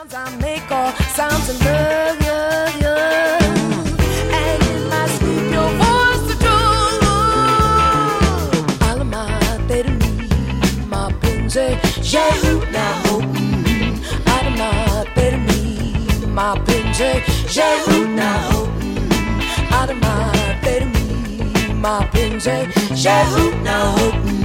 I make all sounds of love, love, love. And in my sleep your voice to do. Alamate de mi, ma pinze, j'ai now. Alamate de mi, ma pinze, j'ai now. Alamate de mi, ma pinze, j'ai now.